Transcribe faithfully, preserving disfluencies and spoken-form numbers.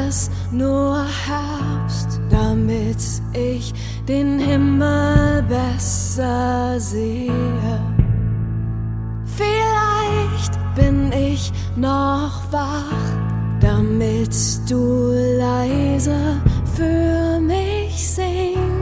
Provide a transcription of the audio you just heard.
es nur Herbst, damit ich den Himmel besser sehe. Vielleicht bin ich noch wach, damit du leise für mich singst.